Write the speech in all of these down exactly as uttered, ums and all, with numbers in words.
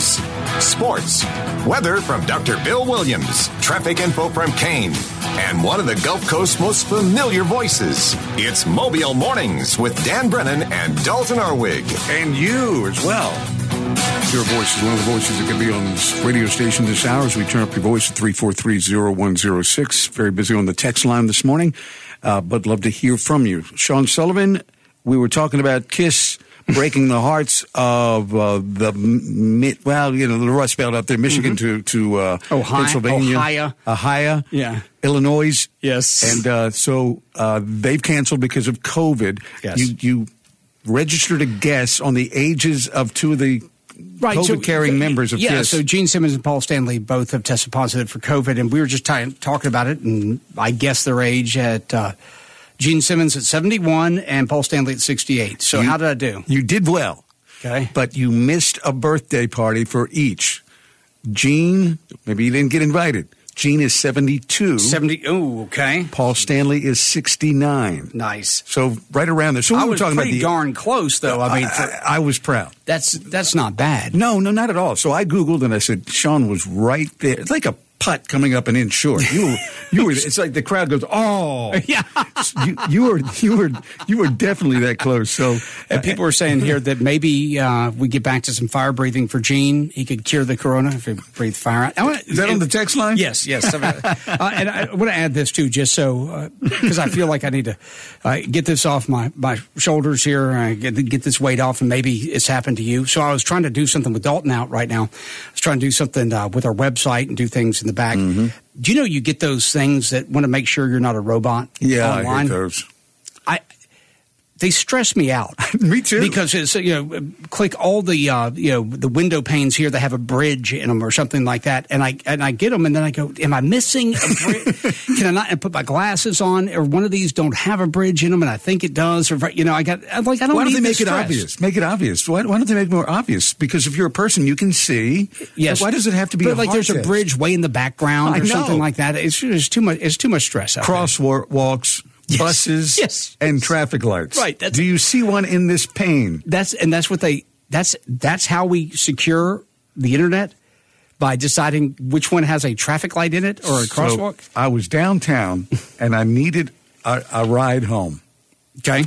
news, sports, weather from Doctor Bill Williams, traffic info from Kane, and one of the Gulf Coast's most familiar voices. It's Mobile Mornings with Dan Brennan and Dalton Arwig. And you as well. Your voice is one of the voices that can be on this radio station this hour as we turn up your voice at three four three, zero one zero six. Very busy on the text line this morning, uh, but love to hear from you. Sean Sullivan, we were talking about KISS breaking the hearts of uh, the, mid, well, you know, the Rust Belt up there, Michigan mm-hmm. to, to uh, Ohio, Pennsylvania. Ohio. Ohio. Yeah. Illinois. Yes. And uh, so uh, they've canceled because of COVID. Yes. You, you registered a guess on the ages of two of the right, COVID-carrying so, members of yeah, KISS. So Gene Simmons and Paul Stanley both have tested positive for COVID, and we were just t- talking about it, and I guessed their age at uh, Gene Simmons at seventy-one and Paul Stanley at sixty-eight. So you, how did I do? You did well. Okay. But you missed a birthday party for each. Gene, maybe you didn't get invited. Gene is seventy-two. seventy. Oh, okay. Paul Stanley is sixty-nine. Nice. So right around there. So we I were was talking pretty about the, darn close, though. I mean, I, I, I was proud. That's that's not bad. No, no, not at all. So I Googled and I said, Sean was right there. It's like a putt coming up an inch short. You, you were. It's like the crowd goes, "Oh, yeah." you, you were, you were, you were definitely that close. So, and people were saying here that maybe uh, we get back to some fire breathing for Gene. He could cure the corona if he breathed fire out. Wanna, Is that and, on the text line? Yes, yes. uh, and I want to add this too, just so because uh, I feel like I need to uh, get this off my, my shoulders here, uh, get, get this weight off, and maybe it's happened to you. So I was trying to do something with Dalton out right now. I was trying to do something uh, with our website and do things in the back. Mm-hmm. Do you know you get those things that want to make sure you're not a robot? Yeah, online? I hate those. I they stress me out. Me too. Because it's, you know, click all the uh, you know the window panes here that have a bridge in them or something like that, and I and I get them, and then I go, am I missing a bridge? Can I not and put my glasses on, or one of these don't have a bridge in them, and I think it does, or you know, I got I'm like I don't. Why don't need they make the it stress. obvious? Make it obvious. Why, why don't they make it more obvious? Because if you're a person, you can see. Yes. Why does it have to be? But a like, there's test? a bridge way in the background I or know. something like that. It's just too much. It's too much stress out Crosswalks. Yes. Buses yes. and traffic lights. Right. That's, Do you see one in this pane? That's and that's what they. That's that's how we secure the internet, by deciding which one has a traffic light in it or a crosswalk. So I was downtown and I needed a, a ride home. Okay.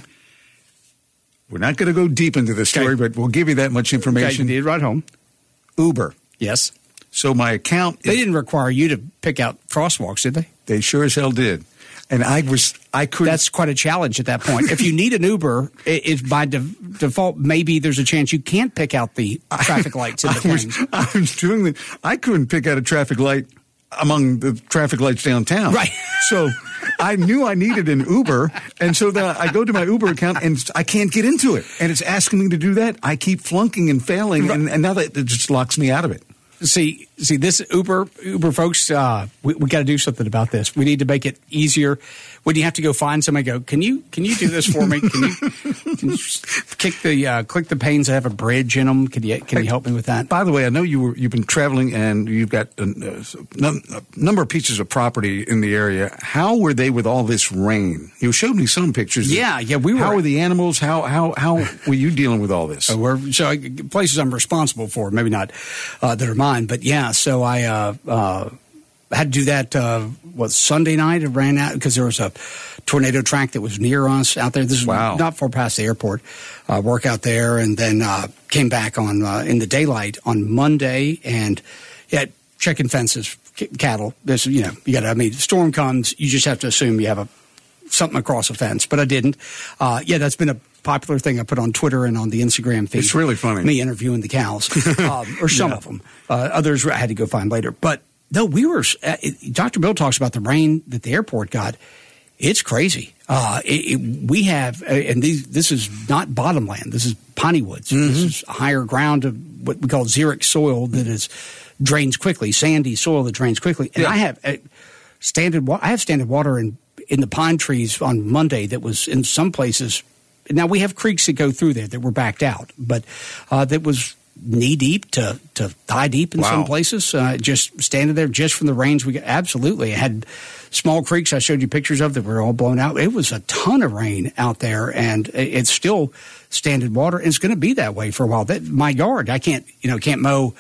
We're not going to go deep into the story, okay. but we'll give you that much information. Okay, you did ride home. Uber. Yes. So my account. They is, didn't require you to pick out crosswalks, did they? They sure as hell did. And I was, I couldn't. That's quite a challenge at that point. If you need an Uber, it, it's by de- default, maybe there's a chance you can't pick out the traffic lights in the I was, things. I was doing the, I couldn't pick out a traffic light among the traffic lights downtown. Right. So I knew I needed an Uber. And so then I go to my Uber account and I can't get into it. And it's asking me to do that. I keep flunking and failing. Right. And, and now that it just locks me out of it. See, see this Uber, Uber folks, uh, we, we got to do something about this. We need to make it easier. When you have to go find somebody, go, can you can you do this for me? Can you, can you kick the uh, click the panes that have a bridge in them? Can you can you help me with that? By the way, I know you were you've been traveling and you've got a, a number of pieces of property in the area. How were they with all this rain? You showed me some pictures. Yeah, yeah, we were. How were the animals? How how how were you dealing with all this? So, we're, so I, places I'm responsible for, maybe not uh, that are mine, but yeah. So I uh, uh, had to do that. Uh, what Sunday night? It ran out because there was a tornado track that was near us out there. This is wow. not far past the airport. Uh, work out there, and then uh, came back on uh, in the daylight on Monday, and yeah, checking fences, c- cattle. This, you know, you got. I mean, storm comes, you just have to assume you have a something across a fence, but I didn't. Uh, yeah, that's been a popular thing I put on Twitter and on the Instagram feed. It's really funny. Me interviewing the cows, um, or some yeah. of them. Uh, others I had to go find later. But no, we were. Uh, it, Doctor Bill talks about the rain that the airport got. It's crazy. Uh, it, it, we have, uh, and these, this is not bottomland. This is piney woods. Mm-hmm. This is higher ground of what we call xeric soil that is drains quickly, sandy soil that drains quickly. And yeah. I have uh, standard. Wa- I have standing water in in the pine trees on Monday that was in some places. Now we have creeks that go through there that were backed out, but uh, that was knee deep to, to thigh deep in wow. some places. Uh, just standing there just from the rains we got. Absolutely, I had small creeks I showed you pictures of that were all blown out. It was a ton of rain out there, and it's still standing water. It's going to be that way for a while. That my yard, I can't you know can't mow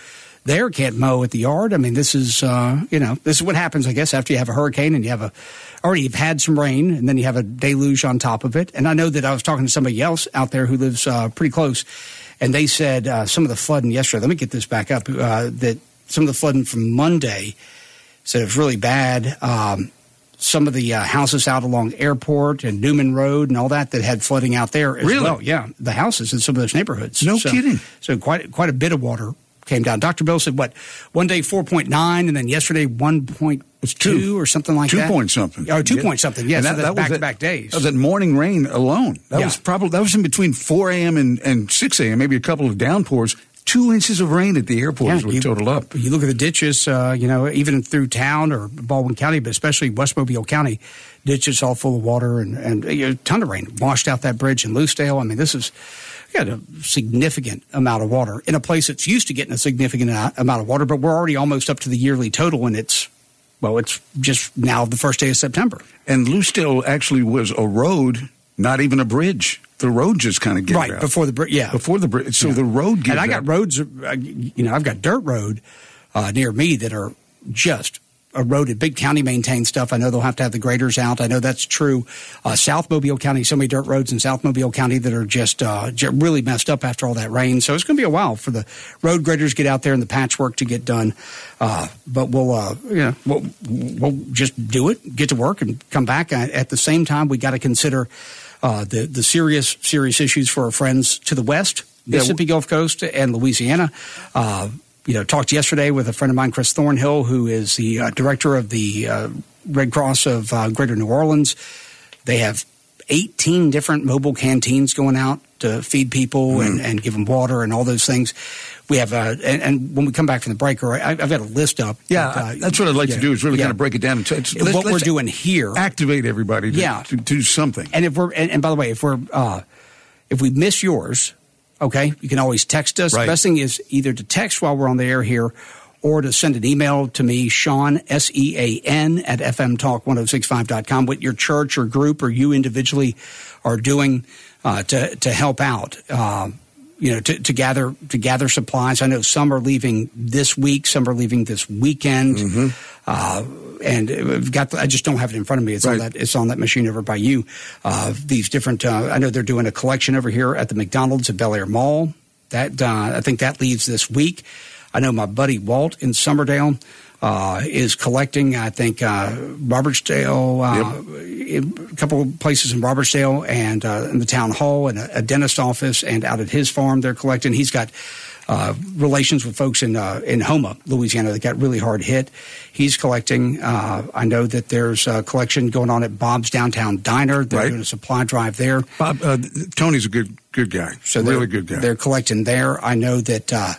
there can't mow at the yard. I mean, this is, uh, you know, this is what happens, I guess, after you have a hurricane and you have a, already you've had some rain and then you have a deluge on top of it. And I know that I was talking to somebody else out there who lives uh, pretty close, and they said uh, some of the flooding yesterday, let me get this back up, uh, that some of the flooding from Monday said it was really bad. Um, some of the uh, houses out along Airport and Newman Road and all that that had flooding out there as really? well. Yeah, the houses in some of those neighborhoods. No so, kidding. So quite quite a bit of water came down. Doctor Bill said, what, one day four point nine and then yesterday one point two or something like two that? Two point something. Oh, two yeah. point something, yes. Yeah, so that, that's that back-to-back days. That was that morning rain alone. That yeah. was probably, that was in between four a.m. and, and six a.m., maybe a couple of downpours. Two inches of rain at the airport yeah, is what you, totaled up. You look at the ditches, uh, you know, even through town or Baldwin County, but especially West Mobile County, ditches all full of water and, and you know, a ton of rain washed out that bridge in Loosedale. I mean, this is we got a significant amount of water in a place that's used to getting a significant amount of water, but we're already almost up to the yearly total, and it's, well, it's just now the first day of September. And Loosedale actually was a road, not even a bridge. The road just kind of gave right, out. before the bridge, yeah. Before the bridge. So yeah. the road gave And I got out. roads, uh, you know, I've got dirt road uh, near me that are just eroded. Big county maintained stuff. I know they'll have to have the graders out. I know that's true. Uh, South Mobile County, so many dirt roads in South Mobile County that are just uh, really messed up after all that rain. So it's going to be a while for the road graders to get out there and the patchwork to get done. Uh, but we'll, uh, you know, we'll, we'll just do it, get to work, and come back. At the same time, we got to consider uh, the the serious serious issues for our friends to the west, Mississippi yeah, Gulf Coast and Louisiana. Uh, You know, talked yesterday with a friend of mine, Chris Thornhill, who is the uh, director of the uh, Red Cross of uh, Greater New Orleans. They have eighteen different mobile canteens going out to feed people mm. and, and give them water and all those things. We have, uh, and, and when we come back from the break, or I, I've got a list up. Yeah, but, uh, that's what I'd like yeah, to do is really yeah. kind of break it down. And t- let's, what let's we're doing here. Activate everybody to, yeah. to, to do something. And if we're, and, and by the way, if we're, uh, if we miss yours, okay, you can always text us. Right. The best thing is either to text while we're on the air here or to send an email to me, Sean, S E A N, at f m talk ten sixty-five dot com, what your church or group or you individually are doing uh, to, to help out, uh, you know, to, to gather to gather supplies. I know some are leaving this week, some are leaving this weekend. Mm-hmm. Uh, and we've got, the, I just don't have it in front of me. It's right. on that, it's on that machine over by you. Uh, these different, uh, I know they're doing a collection over here at the McDonald's at Bel Air Mall. That, uh, I think that leaves this week. I know my buddy Walt in Summerdale, uh, is collecting, I think, uh, Robertsdale, uh, yep. a couple of places in Robertsdale and, uh, in the town hall and a, a dentist office, and out at his farm they're collecting. He's got, Uh, relations with folks in uh, in Houma, Louisiana, that got really hard hit. He's collecting. Uh, I know that there's a collection going on at Bob's Downtown Diner. They're right. doing a supply drive there. Bob, uh, Tony's a good good guy. So really good guy. They're collecting there. I know that. Uh,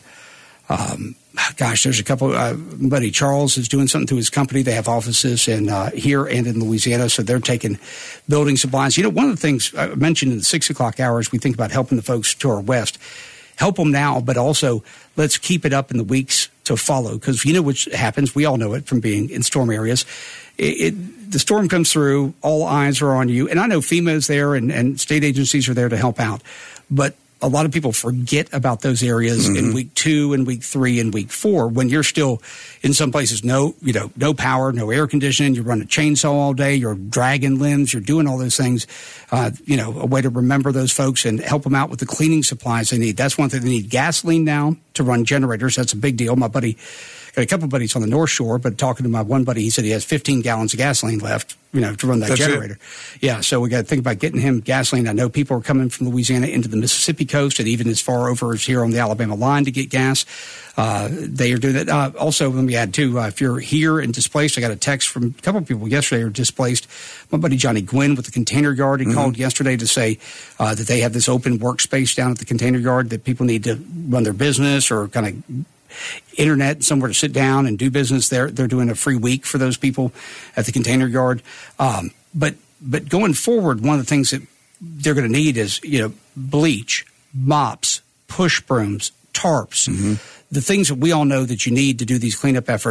um, gosh, there's a couple. Uh, buddy Charles is doing something through his company. They have offices in uh, here and in Louisiana, so they're taking building supplies. You know, one of the things I mentioned in the six o'clock hours, we think about helping the folks to our west. Help them now, but also let's keep it up in the weeks to follow, because you know what happens. We all know it from being in storm areas. It, it, the storm comes through, all eyes are on you. And I know FEMA is there and, and state agencies are there to help out. But a lot of people forget about those areas mm-hmm. in week two and week three and week four, when you're still in some places, no, you know, no power, no air conditioning. You're running a chainsaw all day. You're dragging limbs. You're doing all those things. Uh, you know, a way to remember those folks and help them out with the cleaning supplies they need. That's one thing. They need gasoline now to run generators. That's a big deal. My buddy, got a couple of buddies on the North Shore, but talking to my one buddy, he said he has fifteen gallons of gasoline left, you know, to run that That's generator. It. Yeah, so we got to think about getting him gasoline. I know people are coming from Louisiana into the Mississippi coast and even as far over as here on the Alabama line to get gas. Uh, they are doing that. Uh, also, let me add, too, uh, if you're here and displaced, I got a text from a couple of people yesterday who are displaced. My buddy Johnny Gwynn with the Container Yard, he mm-hmm. called yesterday to say uh, that they have this open workspace down at the Container Yard that people need to run their business or kind of internet, somewhere to sit down and do business. They're, they're doing a free week for those people at the Container Yard. Um, but but going forward, one of the things that they're going to need is, you know, bleach, mops, push brooms, tarps, mm-hmm. the things that we all know that you need to do these cleanup efforts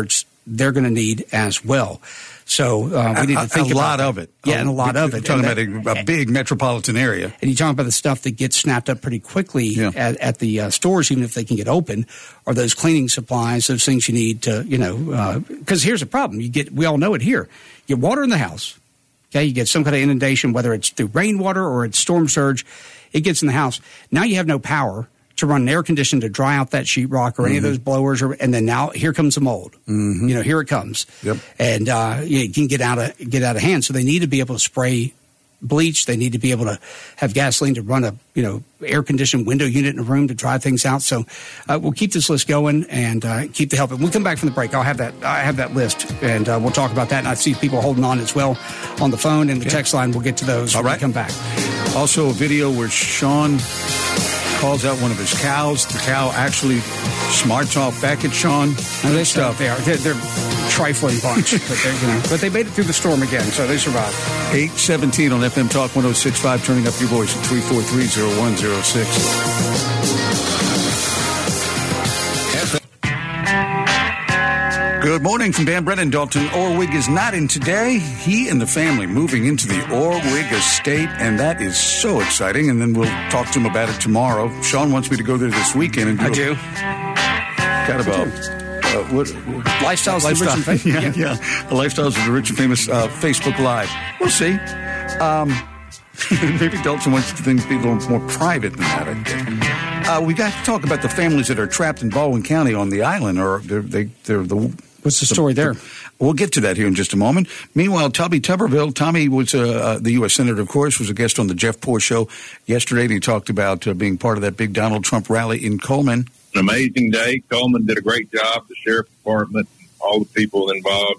they're going to need as well. So uh, we need to think a, a about lot that. of it. Yeah, and a lot You're of it. Talking and about that, a, a big metropolitan area. And you talk about the stuff that gets snapped up pretty quickly yeah. at, at the uh, stores, even if they can get open, or those cleaning supplies, those things you need to, you know, because uh, here's the problem. You get, we all know it here. You get water in the house. Okay, you get some kind of inundation, whether it's through rainwater or it's storm surge. It gets in the house. Now you have no power to run an air conditioner to dry out that sheetrock or any mm-hmm. of those blowers, or, and then now here comes the mold. Mm-hmm. You know, here it comes, yep. and uh, it can get out of get out of hand. So they need to be able to spray bleach. They need to be able to have gasoline to run a you know air conditioned window unit in a room to dry things out. So uh, we'll keep this list going and uh, keep the help. When we come back from the break, I'll have that I have that list, and uh, we'll talk about that. And I see people holding on as well on the phone and the okay. text line. We'll get to those All when right. we come back. Also, a video where Sean calls out one of his cows. The cow actually smarts off back at Sean. No, they stuff they are they're, they're trifling bunch, but they you know, but they made it through the storm again, so they survived. eight seventeen on F M Talk one oh six point five, turning up your voice at three four three, oh one oh six. Good morning from Dan Brennan. Dalton Orwig is not in today. He and the family moving into the Orwig estate, and that is so exciting. And then we'll talk to him about it tomorrow. Sean wants me to go there this weekend and do I a, do. kind of a uh, what, Lifestyles of the rich and famous. yeah, yeah, yeah. The Lifestyles of the Rich and Famous uh, Facebook Live. We'll see. Um, maybe Dalton wants things to be a little more private than that, I guess. Uh, we got to talk about the families that are trapped in Baldwin County on the island, or they're, they, they're the... What's the story there? We'll get to that here in just a moment. Meanwhile, Tommy Tuberville, Tommy was uh, the U S Senator, of course, was a guest on the Jeff Poor Show yesterday, and he talked about uh, being part of that big Donald Trump rally in Coleman. An amazing day. Coleman did a great job, the sheriff department, all the people involved.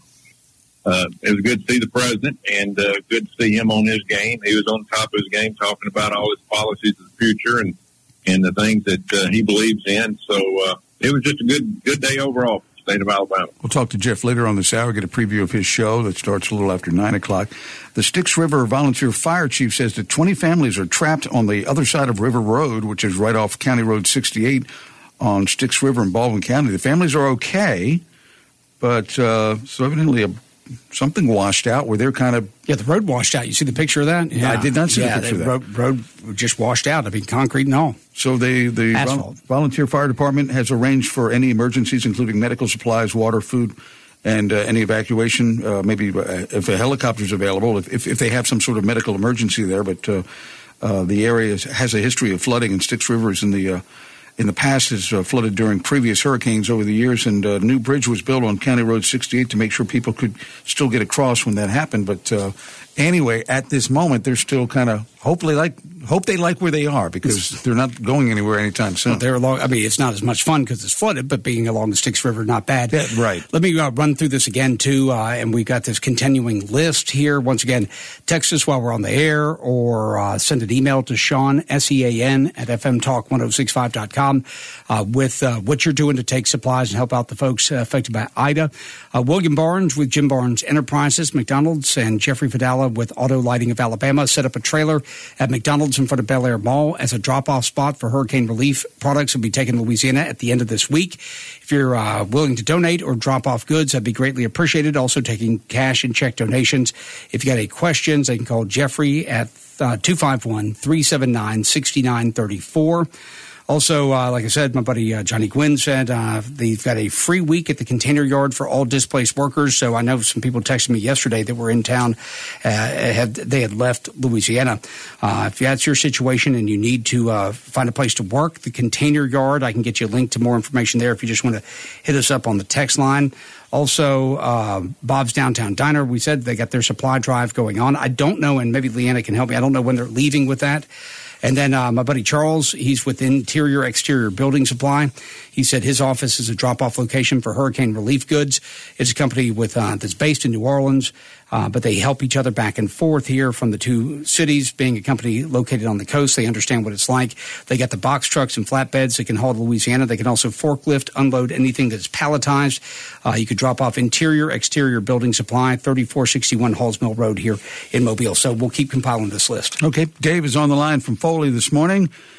Uh, it was good to see the president, and uh, good to see him on his game. He was on top of his game, talking about all his policies of the future and, and the things that uh, he believes in. So uh, it was just a good good day overall. State of Alabama. We'll talk to Jeff later on this hour, get a preview of his show that starts a little after nine o'clock. The Styx River Volunteer Fire Chief says that twenty families are trapped on the other side of River Road, which is right off County Road sixty-eight on Styx River in Baldwin County. The families are okay, but uh, so evidently a, something washed out where they're kind of... Yeah, the road washed out. You see the picture of that? Yeah. I did not see yeah, the picture the of that. Road, road just washed out. I mean, concrete and all. So they, the Asphalt. vol- volunteer fire department has arranged for any emergencies, including medical supplies, water, food, and uh, any evacuation, uh, maybe uh, if a helicopter is available, if, if, if they have some sort of medical emergency there. But uh, uh, the area has a history of flooding, and Styx River is in the... Uh, in the past has uh, flooded during previous hurricanes over the years, and a new bridge was built on County Road sixty-eight to make sure people could still get across when that happened. But uh, anyway, at this moment, they're still kind of hopefully like hope they like where they are, because they're not going anywhere anytime soon. Well, they're along, I mean, it's not as much fun because it's flooded, but being along the Styx River, not bad. Yeah, right. Let me uh, run through this again, too, uh, and we've got this continuing list here. Once again, text us while we're on the air, or uh, send an email to Sean, S E A N, at f m talk ten sixty-five dot com uh, with uh, what you're doing to take supplies and help out the folks uh, affected by Ida. Uh, William Barnes with Jim Barnes Enterprises, McDonald's, and Jeffrey Fidala with Auto Lighting of Alabama set up a trailer at McDonald's in front of Bel Air Mall as a drop-off spot for hurricane relief products will be taken to Louisiana at the end of this week. If you're uh, willing to donate or drop off goods, that'd be greatly appreciated. Also taking cash and check donations. If you got any questions, they can call Jeffrey at uh, two five one, three seven nine, six nine three four. Also, uh, like I said, my buddy uh, Johnny Gwynn said uh, they've got a free week at the Container Yard for all displaced workers. So I know some people texted me yesterday that were in town. Uh, had they had left Louisiana. Uh, if that's your situation and you need to uh, find a place to work, the Container Yard, I can get you a link to more information there if you just want to hit us up on the text line. Also, uh, Bob's Downtown Diner, we said they got their supply drive going on. I don't know, and maybe Leanna can help me. I don't know when they're leaving with that. And then uh, my buddy Charles, he's with Interior Exterior Building Supply. He said his office is a drop-off location for hurricane relief goods. It's a company with uh, that's based in New Orleans, uh, but they help each other back and forth here from the two cities. Being a company located on the coast, they understand what it's like. They got the box trucks and flatbeds that can haul to Louisiana. They can also forklift, unload anything that's palletized. Uh, you could drop off Interior Exterior Building Supply, thirty-four sixty-one Halls Mill Road here in Mobile. So we'll keep compiling this list. Okay, Dave is on the line from Foley this morning.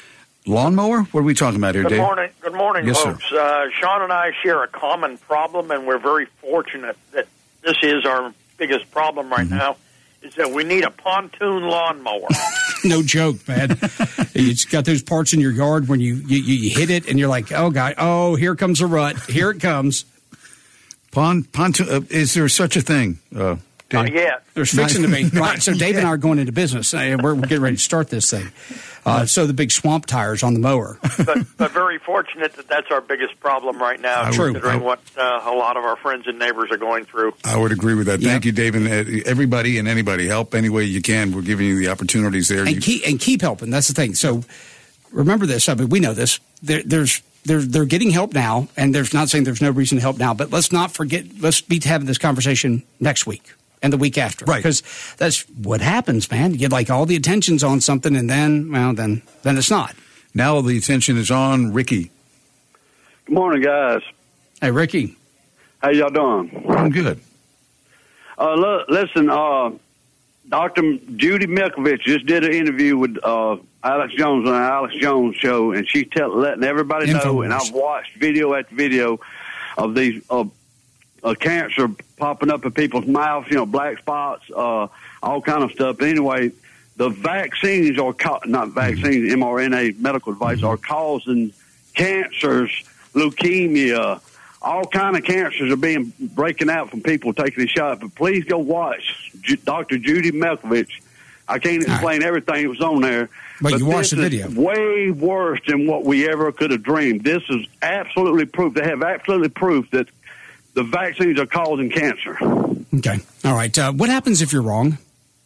lawnmower? What are we talking about here, Good Dave? morning. Good morning, Yes, folks. Uh, Sean and I share a common problem, and we're very fortunate that this is our biggest problem right Mm-hmm. now, is that we need a pontoon lawnmower. No joke, man. It's got those parts in your yard when you, you, you hit it, and you're like, oh, God, oh, here comes a rut. Here it comes. Pond, pontoon, uh, is there such a thing? Uh, Not Dave? yet. There's fixing to be. Right. So Dave and I are going into business. Uh, We're, we're getting ready to start this thing. Uh, so the big swamp tires on the mower. but, but very fortunate that that's our biggest problem right now, True. considering I- what uh, a lot of our friends and neighbors are going through. I would agree with that. Yeah. Thank you, Dave, and uh, everybody and anybody. Help any way you can. We're giving you the opportunities there. You- And keep, and keep helping. That's the thing. So remember this. I mean, we know this. There, there's they're they're getting help now, and there's not saying there's no reason to help now. But let's not forget. Let's be having this conversation next week and the week after, Right? Because that's what happens, man. You get like all the attention's on something, and then well, then then it's not. now the attention is on Ricky. Good morning, guys. Hey, Ricky. How y'all doing? I'm good. Uh, look, listen, uh, Doctor Judy Milkovich just did an interview with uh, Alex Jones on the Alex Jones show, and she's tell, letting everybody know, and I've watched video after video of these uh, uh, cancer popping up in people's mouths, you know, black spots, uh, all kind of stuff. But anyway, the vaccines are, ca- not vaccines, mRNA medical devices are causing cancers, leukemia, all kind of cancers are being breaking out from people taking a shot. But please go watch J- Doctor Judy Milkovich. I can't explain everything that was on there. But you watched this the video. is way worse than what we ever could have dreamed. This is absolutely proof. They have absolutely proof that the vaccines are causing cancer. Okay. All right. Uh, what happens if you're wrong?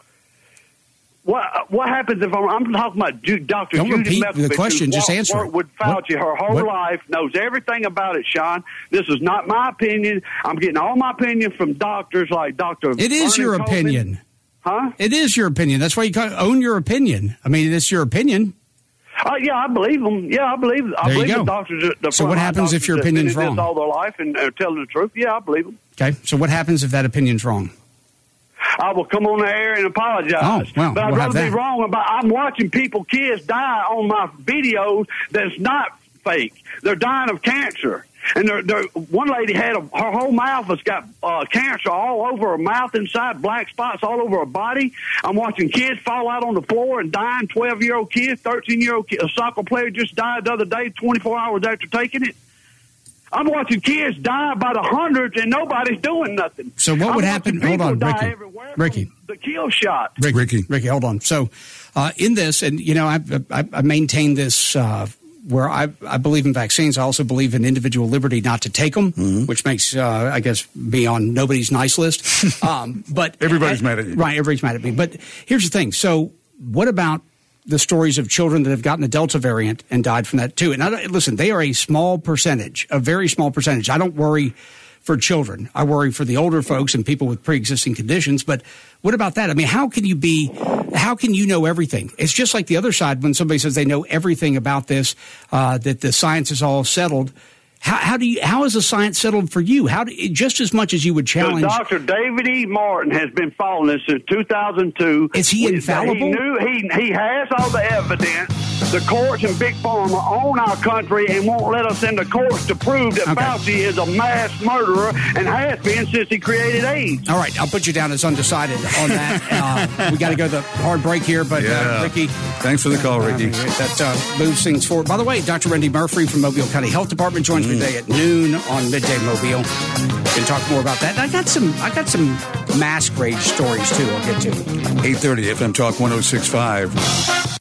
What what happens if I'm, I'm talking about Ju- Doctor Don't Judy repeat Milkovich, the question, who's just walked- answer it. worked with Fauci her whole what- life, knows everything about it, Sean. This is not my opinion. I'm getting all my opinion from doctors like Doctor It is Vernon your Coleman. opinion. Huh? It is your opinion. That's why you call, own your opinion. I mean, it's your opinion. Uh, yeah, I believe them. Yeah, I believe. I There you believe go. the doctors. are- The So what frontline happens if doctors your that opinion's did this wrong? all their life and are telling the truth? Yeah, I believe them. Okay. So what happens if that opinion's wrong? I will come on the air and apologize. Oh, well, but I'd we'll have rather be that. wrong about. I'm watching people, kids die on my videos. That's not fake. They're dying of cancer. And they're, they're, one lady had a, her whole mouth has got uh, cancer all over her mouth, inside black spots all over her body. I'm watching kids fall out on the floor and dying. twelve year old kids, thirteen year old kid, a soccer player just died the other day, twenty-four hours after taking it. I'm watching kids die by the hundreds, and nobody's doing nothing. So what I'm would watching happen- hold people on, die Ricky. everywhere from Ricky. the kill shot. Ricky, Ricky. Ricky, hold on. So, uh, in this, and you know, I, I, I maintain this uh, where I, I believe in vaccines. I also believe in individual liberty not to take them, Mm-hmm. which makes, uh, I guess, me on nobody's nice list. Um, but Everybody's mad at you. right? Everybody's mad at me. But here's the thing. So, what about the stories of children that have gotten the Delta variant and died from that too? And I don't, listen, they are a small percentage, a very small percentage. I don't worry for children. I worry for the older folks and people with pre-existing conditions. But what about that? I mean, how can you be, how can you know everything? It's just like the other side when somebody says they know everything about this, uh, that the science is all settled. How, how do you, how is the science settled for you? How do, just as much as you would challenge. Doctor David E. Martin has been following this since two thousand two. Is he We- infallible? He knew he he has all the evidence. The courts and Big Pharma own our country and won't let us in the courts to prove that Okay. Fauci is a mass murderer and has been since he created AIDS. All right, I'll put you down as undecided on that. Uh, we got to go to the hard break here, but Yeah. uh, Ricky. Thanks for the call, Ricky. Uh, that uh, moves things forward. By the way, Doctor Randy Murphy from Mobile County Health Department joins me today at noon on Midday Mobile. We can talk more about that. And I got some. I got some mask rage stories too. I'll get to. eight thirty F M Talk one oh six point five.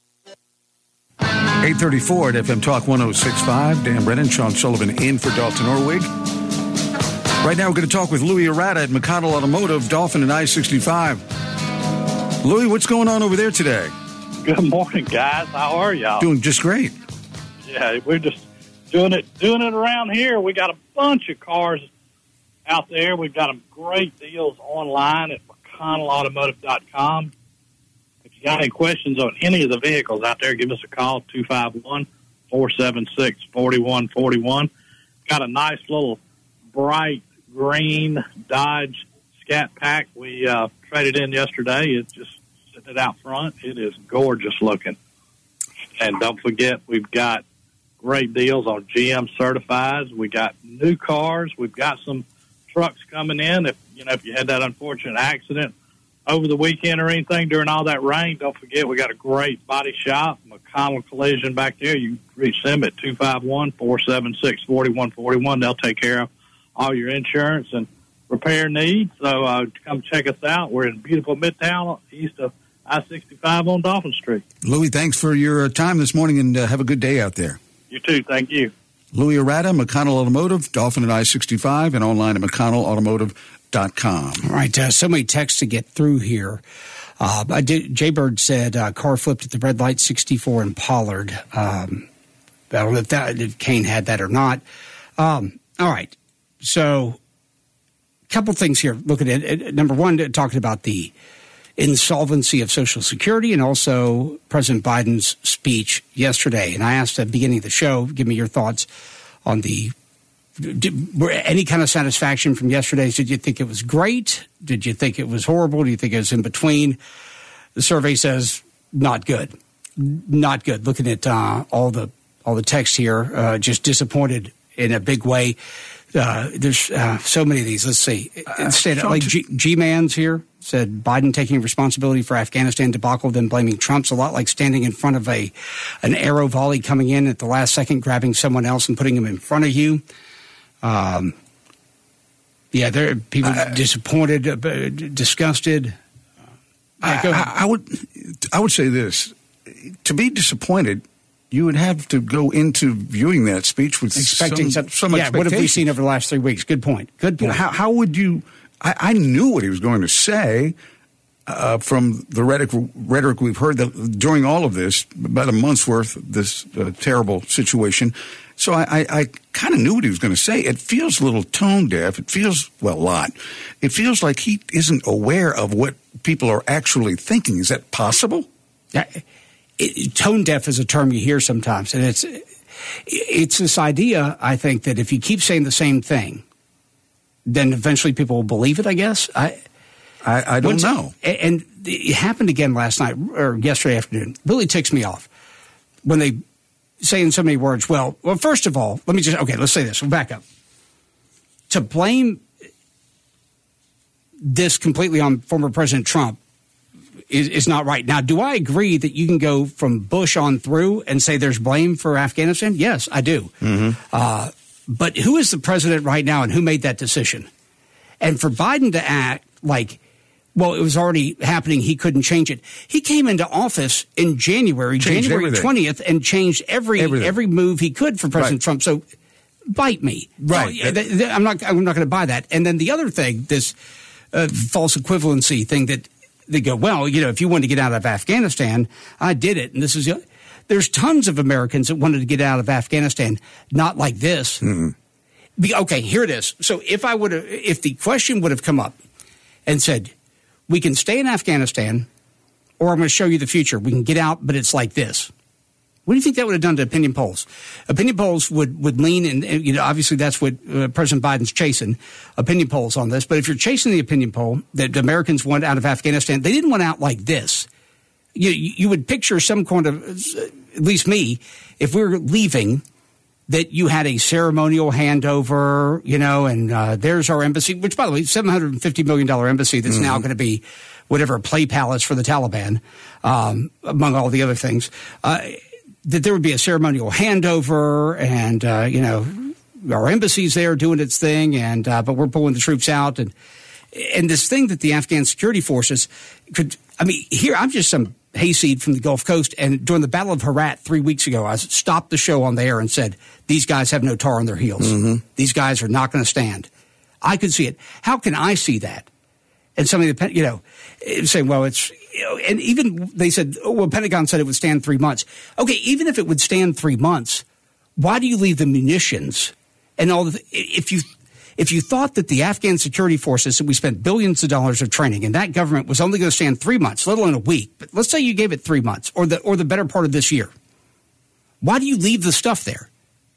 eight thirty-four at F M Talk one oh six point five. Dan Brennan, Sean Sullivan in for Dalton Orwig. Right now we're going to talk with Louis Arata at McConnell Automotive, Dolphin and I sixty-five. Louis, what's going on over there today? Good morning, guys. How are y'all? Doing just great. Yeah, we're just doing it doing it around here. We got a bunch of cars out there. We've got some great deals online at McConnell Automotive dot com. If you got any questions on any of the vehicles out there, give us a call, two five one, four seven six, four one four one. Got a nice little bright green Dodge Scat Pack we uh, traded in yesterday. It's just sitting it out front. It is gorgeous looking. And don't forget, we've got great deals on G M certifieds. We got new cars. We've got some trucks coming in. If you know, if you had that unfortunate accident over the weekend or anything during all that rain, don't forget we got a great body shop, McConnell Collision back there. You can reach them at two five one, four seven six, four one four one. They'll take care of all your insurance and repair needs. So uh, come check us out. We're in beautiful Midtown, east of I sixty-five on Dolphin Street. Louis, thanks for your time this morning, and uh, have a good day out there. You too. Thank you. Louis Arata, McConnell Automotive, Dolphin at I sixty-five, and online at mcconnell automotive dot com. All right, uh, so many texts to get through here. Uh, I did, Jaybird said uh, car flipped at the red light, sixty-four in Pollard. Um, I don't know if, that, if Kane had that or not. Um, all right, so a couple things here. Look at it. Number one, talking about the insolvency of Social Security and also President Biden's speech yesterday. And I asked at the beginning of the show, give me your thoughts on the Did, were any kind of satisfaction from yesterday? Did you think it was great? Did you think it was horrible? Do you think it was in between? The survey says not good, not good. Looking at uh, all the all the text here, uh, just disappointed in a big way. Uh, there's uh, so many of these. Let's see. Instead, uh, like G- G-Man's here said Biden taking responsibility for Afghanistan debacle, then blaming Trump's a lot like standing in front of a an arrow volley coming in at the last second, grabbing someone else and putting them in front of you. Um, yeah, there are people uh, disappointed, uh, disgusted. Uh, I, I, I would, I would say this: to be disappointed, you would have to go into viewing that speech with expecting some, some, some yeah. What have we seen over the last three weeks? Good point. Good point. You know, how, how would you? I, I knew what he was going to say uh, from the rhetoric, rhetoric we've heard that during all of this, about a month's worth of this uh, terrible situation. So I, I, I kind of knew what he was going to say. It feels a little tone deaf. It feels, well, a lot. It feels like he isn't aware of what people are actually thinking. Is that possible? Yeah, it, tone deaf is a term you hear sometimes. And it's it's this idea, I think, that if you keep saying the same thing, then eventually people will believe it, I guess. I I, I don't know. And it happened again last night or yesterday afternoon. Really ticks me off when they say in so many words, well, well, first of all, let me just, okay, let's say this. We'll back up. To blame this completely on former President Trump is, is not right. Now, do I agree that you can go from Bush on through and say there's blame for Afghanistan? Yes, I do. Mm-hmm. Uh, but who is the president right now and who made that decision? And for Biden to act like, well, it was already happening, he couldn't change it. He came into office in January, changed January everything. twentieth, and changed every everything. every move he could for President right. Trump. So bite me. Right. So, th- th- I'm not I'm not going to buy that. And then the other thing, this uh, false equivalency thing that they go, well, you know, if you wanted to get out of Afghanistan, I did it. And this is, there's tons of Americans that wanted to get out of Afghanistan, not like this. Mm-hmm. Be, okay, here it is. So if I would have, if the question would have come up and said, we can stay in Afghanistan, or I'm going to show you the future. We can get out, but it's like this. What do you think that would have done to opinion polls? Opinion polls would, would lean, and you know, obviously that's what uh, President Biden's chasing, opinion polls on this. But if you're chasing the opinion poll that Americans want out of Afghanistan, they didn't want out like this. You, you would picture some kind of, at least me, if we were leaving, that you had a ceremonial handover, you know, and uh, there's our embassy, which, by the way, seven hundred fifty million dollars embassy that's mm-hmm. now going to be whatever, a play palace for the Taliban, um, among all the other things, uh, that there would be a ceremonial handover and, uh, you know, our embassy's there doing its thing, and uh, but we're pulling the troops out. And, and this thing that the Afghan security forces could, I mean, here, I'm just some hayseed from the Gulf Coast, and during the Battle of Herat three weeks ago, I stopped the show on the air and said, these guys have no tar on their heels. Mm-hmm. These guys are not going to stand. I could see it. How can I see that? And some of the, you know, saying, well, it's, you know, and even they said, oh, well, Pentagon said it would stand three months. Okay, even if it would stand three months, why do you leave the munitions and all the, if you, If you thought that the Afghan security forces that we spent billions of dollars of training and that government was only going to stand three months, let alone a week, but let's say you gave it three months or the or the better part of this year, why do you leave the stuff there?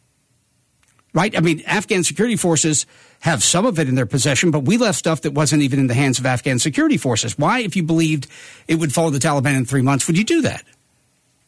Right? I mean, Afghan security forces have some of it in their possession, but we left stuff that wasn't even in the hands of Afghan security forces. Why, if you believed it would follow the Taliban in three months, would you do that?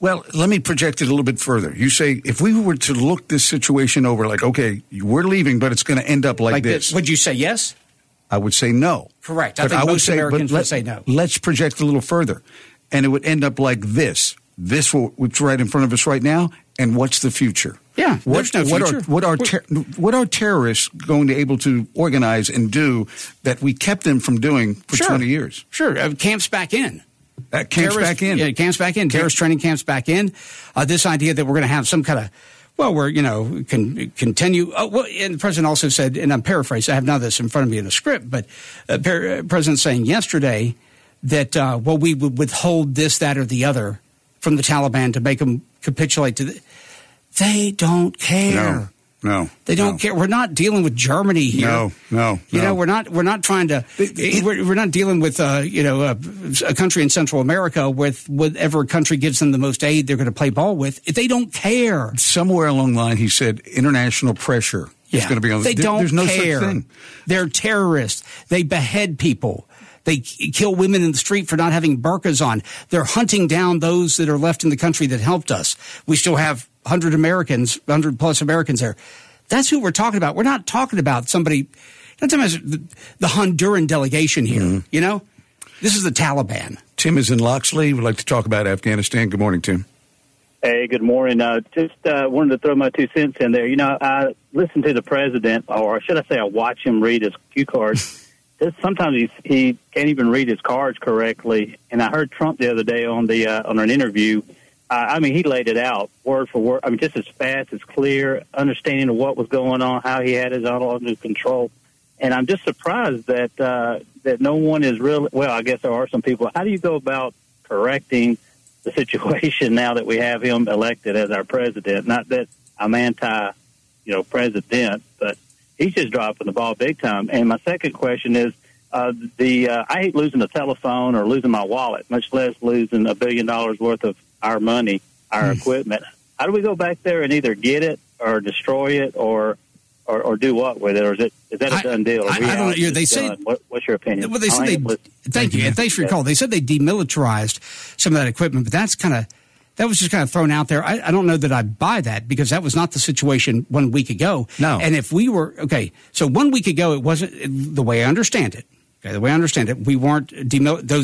Well, let me project it a little bit further. You say, if we were to look this situation over, like, okay, we're leaving, but it's going to end up like, like this. this. Would you say yes? I would say no. Correct. I but think I most would say, Americans let, would say no. Let's project a little further. And it would end up like this. This, what's right in front of us right now, and what's the future? Yeah, what, there's no what future. Are, what, are ter- what are terrorists going to be able to organize and do that we kept them from doing for sure. twenty years? Sure. Uh, camps back in. Uh, camps terrorist, back in. Yeah, camps back in. Terrorist training camps back in. Uh, this idea that we're going to have some kind of, well, we're, you know, can continue. Oh, well, and the president also said, and I'm paraphrasing, I have none of this in front of me in the script, but uh, per- President saying yesterday that, uh, well, we would withhold this, that, or the other from the Taliban to make them capitulate to the. They don't care. No, no. They don't no. care. We're not dealing with Germany here. No, no. You no. know, we're not. We're not trying to. It, we're, we're not dealing with, uh, you know, a, a country in Central America with whatever country gives them the most aid, they're going to play ball with. They don't care. Somewhere along the line, he said, international pressure yeah. is going to be on. They there, don't There's no care. such thing. They're terrorists. They behead people. They kill women in the street for not having burqas on. They're hunting down those that are left in the country that helped us. We still have one hundred Americans, one hundred plus Americans there. That's who we're talking about. We're not talking about somebody, not talking about the, the Honduran delegation here, mm-hmm. you know? This is the Taliban. Tim is in Loxley. We'd like to talk about Afghanistan. Good morning, Tim. Hey, good morning. Uh, just uh, wanted to throw my two cents in there. You know, I listen to the president, or should I say I watch him read his cue cards. Sometimes he's, he can't even read his cards correctly. And I heard Trump the other day on the uh, on an interview. Uh, I mean, he laid it out word for word. I mean, just as fast, as clear, understanding of what was going on, how he had it all under control. And I'm just surprised that uh, that no one is really. Well, I guess there are some people. How do you go about correcting the situation now that we have him elected as our president? Not that I'm anti, you know, president, but he's just dropping the ball big time. And my second question is, uh, the uh, I hate losing a telephone or losing my wallet, much less losing a billion dollars worth of our money, our mm. equipment. How do we go back there and either get it or destroy it or or, or do what with it? Or is it is that a done deal? I, I don't know. They say, what, what's your opinion? Well, they said they, thank you. And thanks for your call. They said they demilitarized some of that equipment, but that's kind of, that was just kind of thrown out there. I, I don't know that I buy that because that was not the situation one week ago. No. And if we were, okay, so one week ago, it wasn't, the way I understand it, okay, the way I understand it, we weren't, demil- those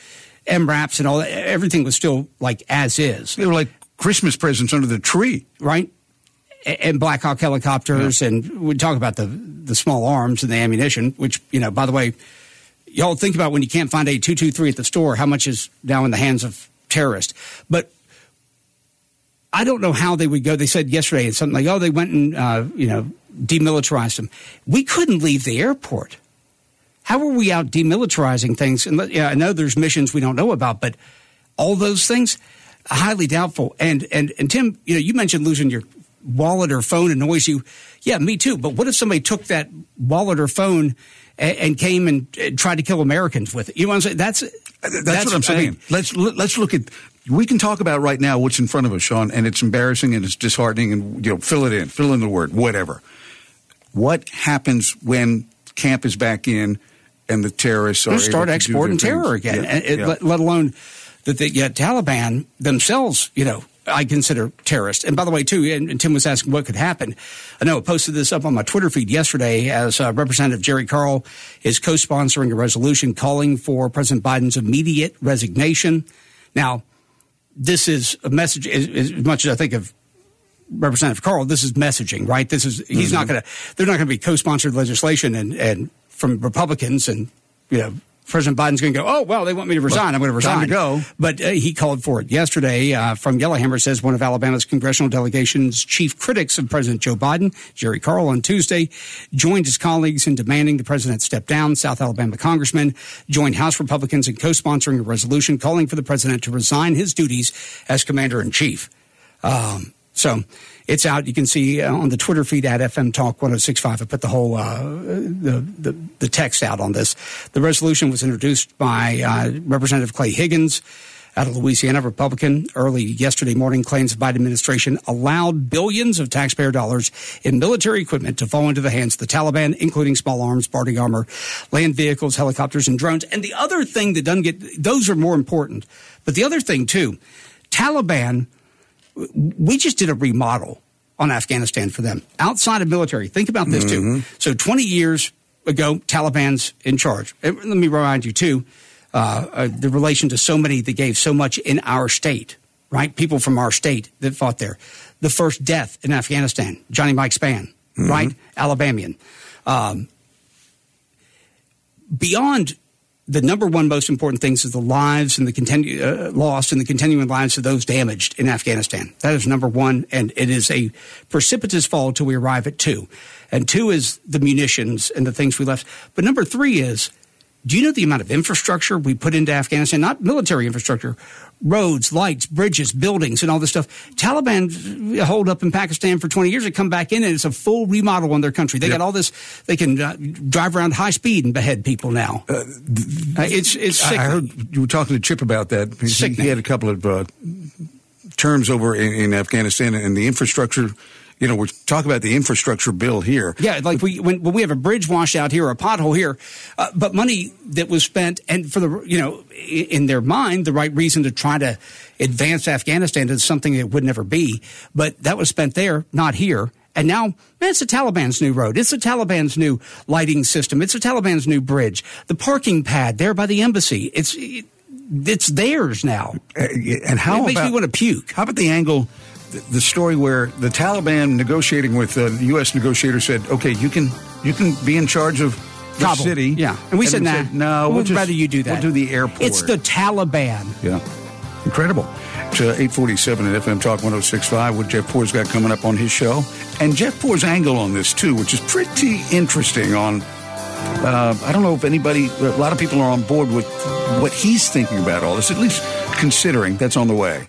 M RAPs and all that, everything was still like as is. They were like Christmas presents under the tree. Right? And Black Hawk helicopters, yeah. And we talk about the the small arms and the ammunition, which, you know, by the way, y'all think about when you can't find a two twenty-three at the store, how much is now in the hands of terrorists. But I don't know how they would go. They said yesterday it's something like, oh, they went and, uh, you know, demilitarized them. We couldn't leave the airport. How are we out demilitarizing things? And yeah, I know there's missions we don't know about, but all those things, highly doubtful. And, and, and Tim, you know, you mentioned losing your wallet or phone annoys you. Yeah, me too. But what if somebody took that wallet or phone and, and came and, and tried to kill Americans with it? You know what I'm saying? That's that's, that's what I'm saying. I mean, let's let's look at. We can talk about right now what's in front of us, Sean, and it's embarrassing and it's disheartening, and you know, fill it in, fill in the word, whatever. What happens when camp is back in and the terrorists are start able to exporting do their terror things? again? Yeah, and, yeah. Let, let alone that the yeah, Taliban themselves, you know, I consider terrorists. And by the way, too, and, and Tim was asking what could happen. I know I posted this up on my Twitter feed yesterday as uh, Representative Jerry Carl is co-sponsoring a resolution calling for President Biden's immediate resignation. Now, this is a message, as, as much as I think of Representative Carl, this is messaging, right? This is, he's mm-hmm. not going to, they're not going to be co-sponsored legislation and, and from Republicans and, you know, President Biden's going to go, oh, well, they want me to resign. Well, I'm going to resign. Time to go. But uh, he called for it yesterday uh, from Yellowhammer, says one of Alabama's congressional delegation's chief critics of President Joe Biden, Jerry Carl, on Tuesday, joined his colleagues in demanding the president step down. South Alabama congressman joined House Republicans in co-sponsoring a resolution calling for the president to resign his duties as commander-in-chief. Um, so it's out. You can see uh, on the Twitter feed at F M Talk one oh six point five. I put the whole uh, the, the the text out on this. The resolution was introduced by uh, Representative Clay Higgins out of Louisiana, Republican. Early yesterday morning, claims the Biden administration allowed billions of taxpayer dollars in military equipment to fall into the hands of the Taliban, including small arms, body armor, land vehicles, helicopters, and drones. And the other thing that doesn't get, those are more important. But the other thing, too, Taliban, we just did a remodel on Afghanistan for them. Outside of military, think about this mm-hmm. too. So twenty years ago, Taliban's in charge. Let me remind you too, uh, uh, the relation to so many that gave so much in our state, right? People from our state that fought there. The first death in Afghanistan, Johnny Mike Spann, mm-hmm. right? Alabamian. Um, beyond the number one most important things is the lives and the continu- uh, lost and the continuing lives of those damaged in Afghanistan. That is number one, and it is a precipitous fall until we arrive at two. And two is the munitions and the things we left. But number three is, do you know the amount of infrastructure we put into Afghanistan? Not military infrastructure, roads, lights, bridges, buildings, and all this stuff. Taliban hold up in Pakistan for twenty years and come back in, and it's a full remodel on their country. They yep. got all this. They can uh, drive around high speed and behead people now. Uh, uh, it's it's sickening. I heard you were talking to Chip about that. He, he had a couple of uh, terms over in, in Afghanistan, and the infrastructure. You know, we're talking about the infrastructure bill here. Yeah, like we when, when we have a bridge washed out here or a pothole here, uh, but money that was spent, and for the, you know, in their mind, the right reason to try to advance Afghanistan to something that would never be, but that was spent there, not here. And now, man, it's the Taliban's new road. It's the Taliban's new lighting system. It's the Taliban's new bridge. The parking pad there by the embassy. It's it, it's theirs now. Uh, and how it makes about, me want to puke. How about the angle? The story where the Taliban negotiating with the U S negotiator said, "Okay, you can you can be in charge of the Kabul. city." Yeah, and we and said, "Nah, said, no, we'll we'd just, rather you do that. We'll do the airport." It's the Taliban. Yeah, incredible. It's uh, eight forty-seven at F M Talk one oh six point five. What Jeff Poor's got coming up on his show, and Jeff Poor's angle on this too, which is pretty interesting. On uh, I don't know if anybody, a lot of people are on board with what he's thinking about all this, at least considering. That's on the way.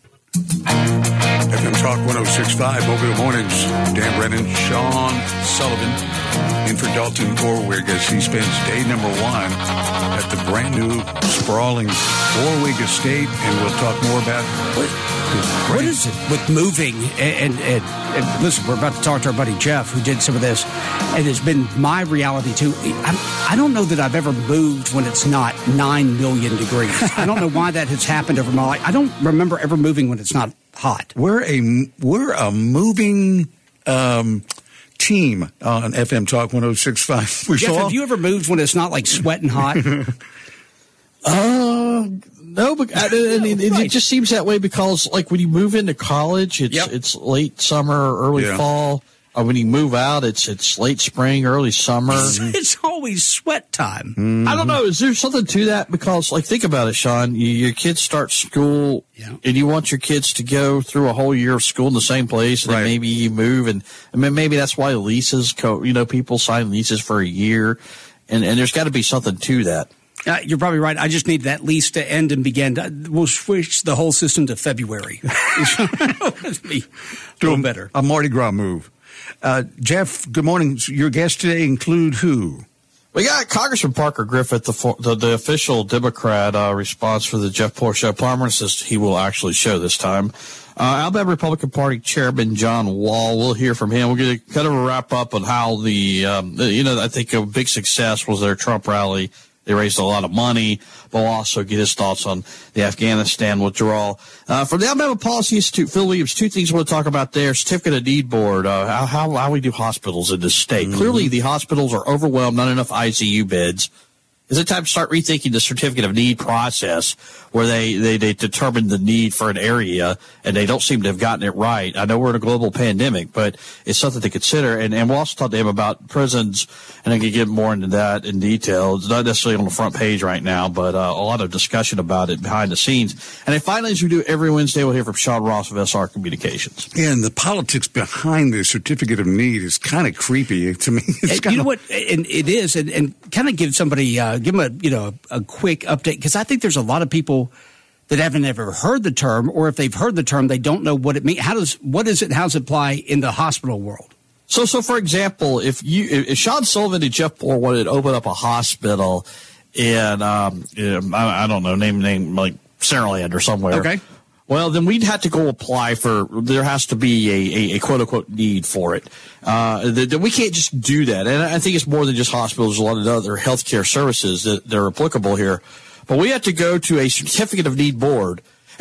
F M Talk one oh six point five, Mobile Mornings. Dan Brennan, Sean Sullivan, in for Dalton Orwig as he spends day number one at the brand new, sprawling Orwig estate, and we'll talk more about what, what is it with moving. And, and, and, and listen, we're about to talk to our buddy Jeff, who did some of this, and it's been my reality too. I'm, I don't know that I've ever moved when it's not nine million degrees. I don't know why that has happened over my life. I don't remember ever moving when it's not hot. We're a we're a moving um, team on F M Talk one oh six point five. We Jeff, saw? Have you ever moved when it's not like sweating hot? uh, no, but I, I mean, it, right. it just seems that way because, like, when you move into college, it's yep. it's late summer, early yeah. fall. Or when you move out, it's it's late spring, early summer. It's always sweat time. Mm-hmm. I don't know. Is there something to that? Because, like, think about it, Sean. You, your kids start school, yeah. and you want your kids to go through a whole year of school in the same place, and right. then maybe you move, and I mean, maybe that's why leases, co- you know, people sign leases for a year, and, and there's got to be something to that. Uh, you're probably right. I just need that lease to end and begin. To, we'll switch the whole system to February. It'll be doing better. A Mardi Gras move. Uh, Jeff, good morning. Your guests today include who? We got Congressman Parker Griffith, the the, the official Democrat uh, response for the Jeff Poor Show. Promises he will actually show this time. Uh, Alabama Republican Party Chairman John Wall. We'll hear from him. We're going to kind of wrap up on how the, um, the, you know, I think a big success was their Trump rally. They raised a lot of money, but we'll also get his thoughts on the Afghanistan withdrawal. Uh, from the Alabama Policy Institute, Phil Williams, two things I want to talk about there. Certificate of Need Board, uh, how, how, how we do hospitals in this state. Mm-hmm. Clearly, the hospitals are overwhelmed, not enough I C U beds. Is it time to start rethinking the certificate of need process where they, they, they determine the need for an area and they don't seem to have gotten it right? I know we're in a global pandemic, but it's something to consider. And, and we'll also talk to him about prisons, and I can get more into that in detail. It's not necessarily on the front page right now, but uh, a lot of discussion about it behind the scenes. And then finally, as we do every Wednesday, we'll hear from Sean Ross of S R Communications. Yeah, and the politics behind the certificate of need is kind of creepy to me. It's and, you know what? And it is, and, and kind of give somebody uh, – give them a, you know, a, a quick update, because I think there's a lot of people that haven't ever heard the term, or if they've heard the term, they don't know what it means. How does, what is it, how does it apply in the hospital world? So, so for example, if you, if Sean Sullivan and Jeff Poor wanted to open up a hospital in, um, in, I, I don't know, name, name like Saraland or somewhere. Okay. Well, then we'd have to go apply for, there has to be a, a, a quote-unquote need for it. Uh, that, that we can't just do that. And I think it's more than just hospitals, a lot of other healthcare services that, that are applicable here. But we have to go to a certificate of need board.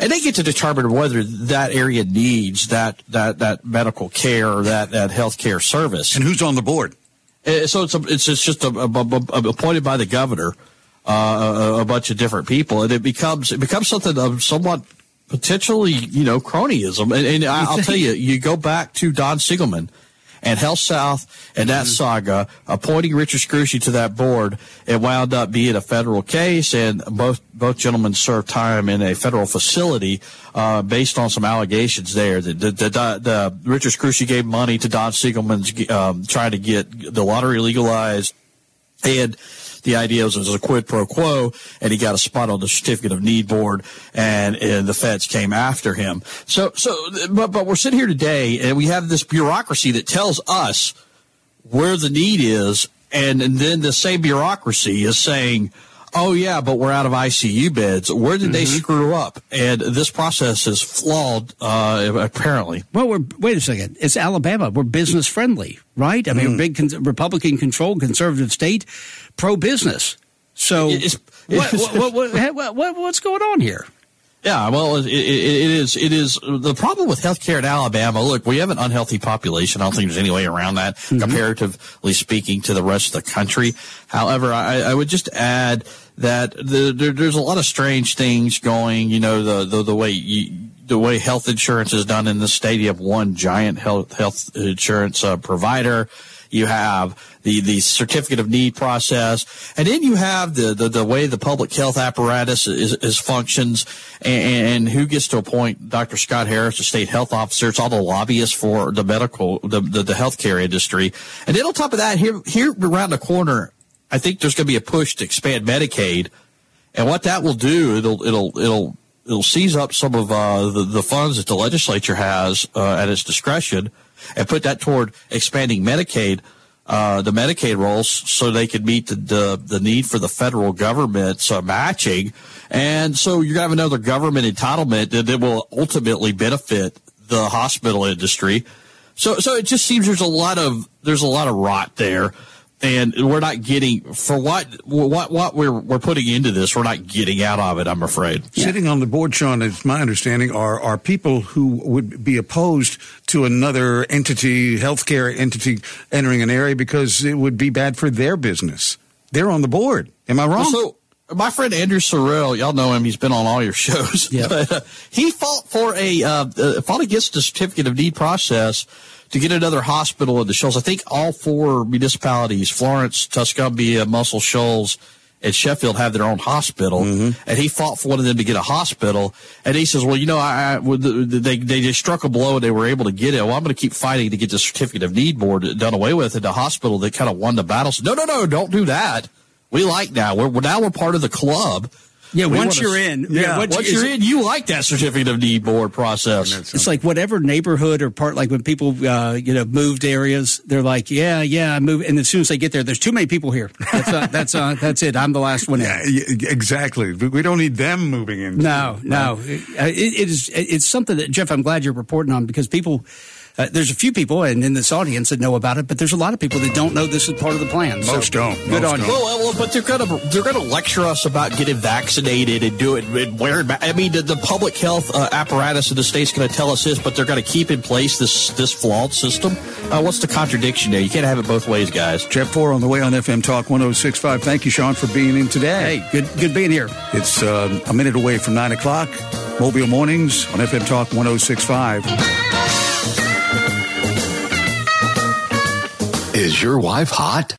and they get to determine whether that area needs that that that medical care or that that health care service. And who's on the board? Uh, so it's a, it's it's just a, a, a, appointed by the governor, uh, a, a bunch of different people, and it becomes it becomes something of somewhat potentially, you know, cronyism. And, and I'll tell you, you go back to Don Siegelman and Health South and that saga, appointing Richard Scrushy to that board, it wound up being a federal case, and both both gentlemen served time in a federal facility uh, based on some allegations there. The, the, the, the Richard Scrushy gave money to Don Siegelman's um, trying to get the lottery legalized, and the idea was it was a quid pro quo, and he got a spot on the certificate of need board, and, and the feds came after him. So, so, but, but we're sitting here today, and we have this bureaucracy that tells us where the need is, and, and then the same bureaucracy is saying, oh, yeah, but we're out of I C U beds. Where did mm-hmm. they screw up? And this process is flawed, uh, apparently. Well, we're, wait a second. It's Alabama. We're business friendly, right? I mean, mm. a big con- Republican-controlled conservative state, pro-business. So it's, what, what, what, what, what, what's going on here? Yeah, well, it, it, it is. It is the problem with healthcare in Alabama. Look, we have an unhealthy population. I don't think there's any way around that, mm-hmm. comparatively speaking to the rest of the country. However, I, I would just add that the, there, there's a lot of strange things going. You know, the the, the way you, the way health insurance is done in the state. You have one giant health health insurance uh, provider. You have the, the certificate of need process, and then you have the, the, the way the public health apparatus is, is functions, and, and who gets to appoint Doctor Scott Harris, the state health officer. It's all the lobbyists for the medical, the, the, the healthcare industry. And then on top of that, here, here around the corner, I think there's going to be a push to expand Medicaid. And what that will do, it'll, it'll, it'll, it'll seize up some of, uh, the, the funds that the legislature has, uh, at its discretion, and put that toward expanding Medicaid, uh, the Medicaid rolls, so they could meet the, the, the need for the federal government's uh, matching. And so you're going to have another government entitlement that, that will ultimately benefit the hospital industry. So, so it just seems there's a lot of, there's a lot of rot there. And we're not getting, for what what what we're we're putting into this, we're not getting out of it, I'm afraid. Yeah. Sitting on the board, Sean, it's my understanding, are, are people who would be opposed to another entity, healthcare entity, entering an area because it would be bad for their business. They're on the board. Am I wrong? So, my friend Andrew Sorrell, y'all know him. He's been on all your shows. Yeah. But, uh, he fought for a, uh, uh, fought against the certificate of need process to get another hospital in the Shoals. I think all four municipalities, Florence, Tuscumbia, Muscle Shoals, and Sheffield, have their own hospital. Mm-hmm. And he fought for one of them to get a hospital. And he says, well, you know, I, I they, they just struck a blow and they were able to get it. Well, I'm going to keep fighting to get the certificate of need board done away with. And the hospital, they kind of won the battle. So, no, no, no, don't do that. We like now. We're, we're now we're part of the club. Yeah, we once you're to, in. Yeah, yeah once, once you're in, you like that certificate of need board process. It's like whatever neighborhood or part, like when people, uh, you know, moved areas, they're like, yeah, yeah, I moved. And as soon as they get there, there's too many people here. That's uh, that's uh, that's it. I'm the last one in. Yeah, exactly. We don't need them moving in. No, no. It, it is. It's something that, Jeff, I'm glad you're reporting on, because people. Uh, there's a few people and in this audience that know about it, but there's a lot of people that don't know this is part of the plan. Most so, don't. Good Most on don't. you. Well, well, but they're gonna they're gonna lecture us about getting vaccinated and do it and wearing. I mean, the, the public health uh, apparatus in the state's going to tell us this, but they're going to keep in place this this flawed system. Uh, what's the contradiction there? You can't have it both ways, guys. Jeff Four on the way on F M Talk one oh six point five. Thank you, Sean, for being in today. Hey, good good being here. It's uh, a minute away from nine o'clock. Mobile Mornings on F M Talk one oh six point five. Is your wife hot?